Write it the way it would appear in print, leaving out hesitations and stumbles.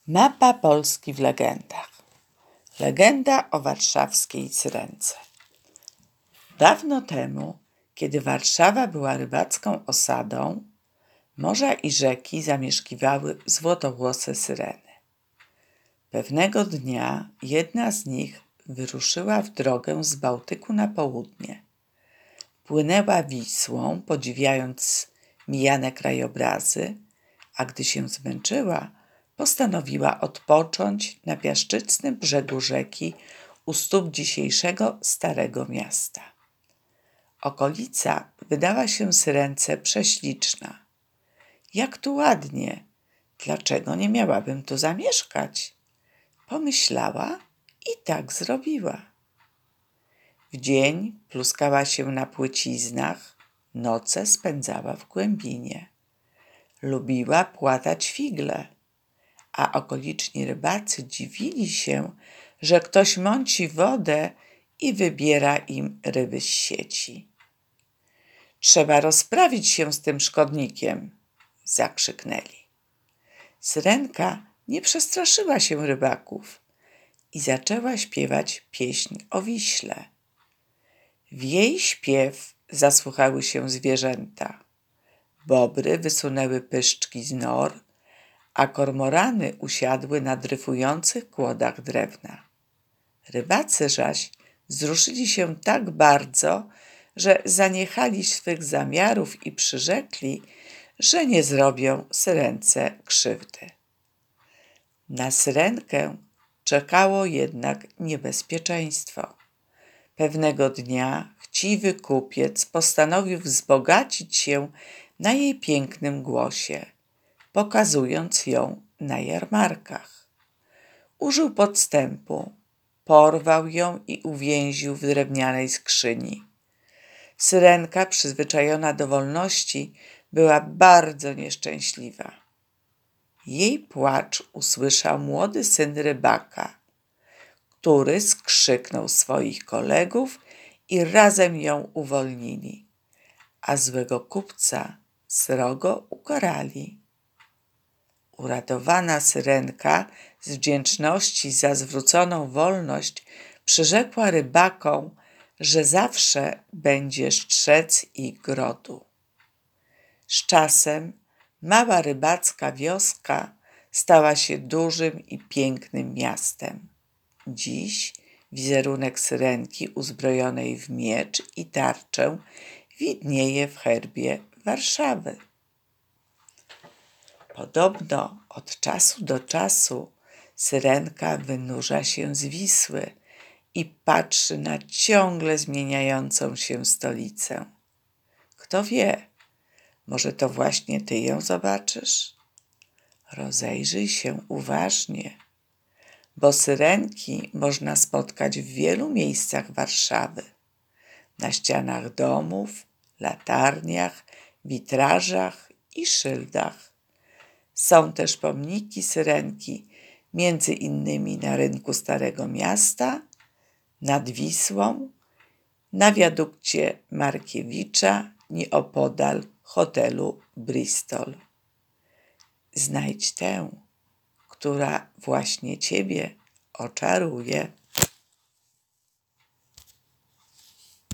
Mapa Polski w legendach. Legenda o warszawskiej Syrence. Dawno temu, kiedy Warszawa była rybacką osadą, morza i rzeki zamieszkiwały złotowłose syreny. Pewnego dnia jedna z nich wyruszyła w drogę z Bałtyku na południe. Płynęła Wisłą, podziwiając mijane krajobrazy, a gdy się zmęczyła, postanowiła odpocząć na piaszczystym brzegu rzeki u stóp dzisiejszego Starego Miasta. Okolica wydała się Syrence prześliczna. Jak tu ładnie! Dlaczego nie miałabym tu zamieszkać? Pomyślała i tak zrobiła. W dzień pluskała się na płyciznach, noce spędzała w głębinie. Lubiła płatać figle, a okoliczni rybacy dziwili się, że ktoś mąci wodę i wybiera im ryby z sieci. Trzeba rozprawić się z tym szkodnikiem, zakrzyknęli. Syrenka nie przestraszyła się rybaków i zaczęła śpiewać pieśń o Wiśle. W jej śpiew zasłuchały się zwierzęta. Bobry wysunęły pyszczki z nor, a kormorany usiadły na dryfujących kłodach drewna. Rybacy zaś wzruszyli się tak bardzo, że zaniechali swych zamiarów i przyrzekli, że nie zrobią Syrence krzywdy. Na Syrenkę czekało jednak niebezpieczeństwo. Pewnego dnia chciwy kupiec postanowił wzbogacić się na jej pięknym głosie, pokazując ją na jarmarkach. Użył podstępu, porwał ją i uwięził w drewnianej skrzyni. Syrenka, przyzwyczajona do wolności, była bardzo nieszczęśliwa. Jej płacz usłyszał młody syn rybaka, który skrzyknął swoich kolegów i razem ją uwolnili, a złego kupca srogo ukarali. Uradowana Syrenka z wdzięczności za zwróconą wolność przyrzekła rybakom, że zawsze będzie strzec ich grodu. Z czasem mała rybacka wioska stała się dużym i pięknym miastem. Dziś wizerunek Syrenki uzbrojonej w miecz i tarczę widnieje w herbie Warszawy. Podobno od czasu do czasu Syrenka wynurza się z Wisły i patrzy na ciągle zmieniającą się stolicę. Kto wie, może to właśnie ty ją zobaczysz? Rozejrzyj się uważnie, bo Syrenki można spotkać w wielu miejscach Warszawy. Na ścianach domów, latarniach, witrażach i szyldach. Są też pomniki Syrenki, między innymi na rynku Starego Miasta, nad Wisłą, na wiadukcie Markiewicza nieopodal hotelu Bristol. Znajdź tę, która właśnie ciebie oczaruje.